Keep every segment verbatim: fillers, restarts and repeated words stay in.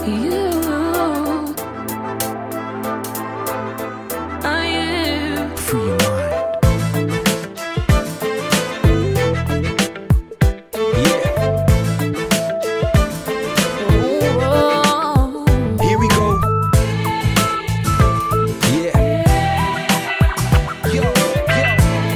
You, I am Free your mind. Yeah. oh, Here we go. Yeah. Yo, yo.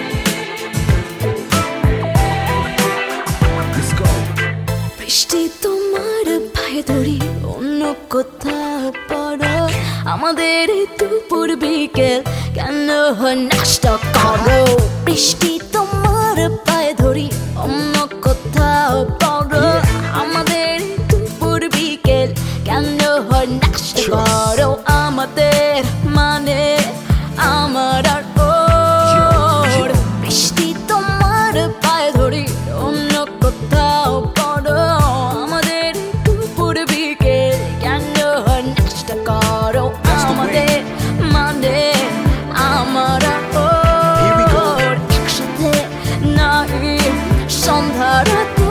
Let's go. বৃষ্টি তোমার পায়ে ধরি অন্য কোথাও পড়ো আমাদের এই দুপুর বিকেল কেন নষ্ট করো বৃষ্টি তোমার পায়ে ধরি অন্য কোথাও পড়ো আমাদের এই দুপুর বিকেল কেন নষ্ট করো আমাদের মানে আমার আর ওর বৃষ্টি তোমার পায়ে ধরি অন্য কোথাও পড়ো আমাদের দুপুর বিকেল কেন নষ্ট করো আমাদের মানে আমার আর ওর একসাথে নাই সন্ধ্যার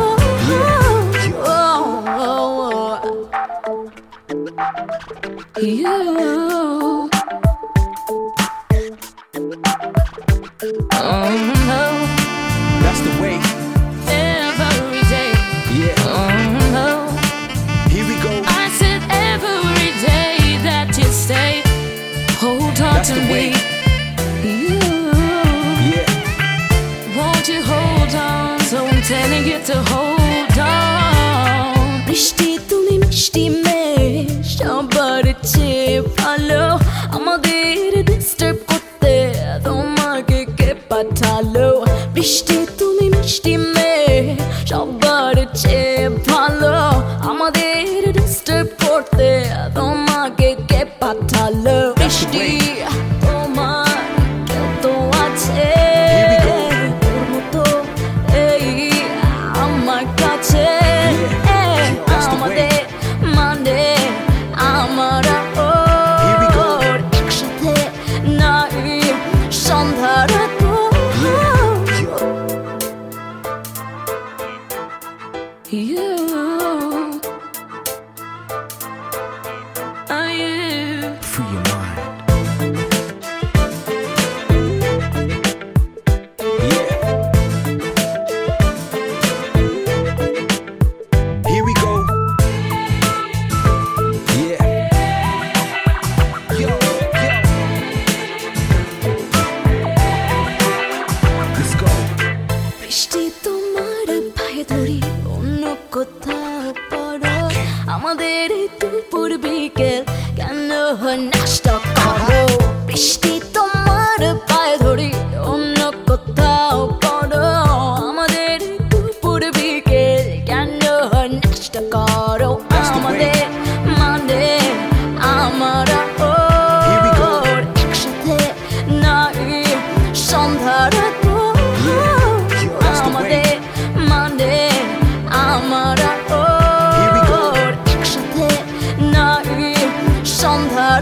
You Oh no, That's the way. every day. Yeah. Oh no, Here we go. I said every day that you stay. Hold on That's to the me. way. You, Yeah. won't you hold on? So I'm telling you to hold on. বৃষ্টি তুমি মিষ্টি মেয়ে সবার চেয়ে ভালো আমাদের disturb করতে তোমাকে কে পাঠালো বৃষ্টি তুমি মিষ্টি মেয়ে সবার চেয়ে ভালো আমাদের ডিস্টার্ব করতে তোমাকে কে পাঠালো বৃষ্টি তোমার কেউ তো আছে Here we go. তোর মতো এই আমার কাছে That's the way. আমাদের মানে আমার আর Here we go. ওর একসাথে নাই সন্ধ্যার You, I am Free your mind. Yeah. Here we go. Yeah. Yo, yo. Let's go. বৃষ্টি তোমার পায়ে ধরি অন্য কোথাও পড়ো আমাদের এই দুপুর বিকেল কেন নষ্ট করো বৃষ্টি তোমার পায়ে ধরি অন্য কোথাও পড়ো আমাদের এই দুপুর বিকেল কেন নষ্ট করো আমাদের মানে আমার আর Here we go. ওর একসাথে নাই সন্ধ্যার That's the way. আমাদের মানে আমার আর Here we go. ওর একসাথে নাই সন্ধ্যার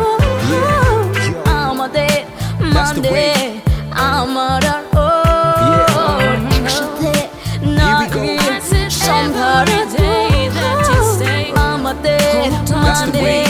আমাদের That's the মানে way. আমার আর Yeah. ওর একসাথে Here we নাই go. সন্ধ্যার আমাদের That's the way. মানে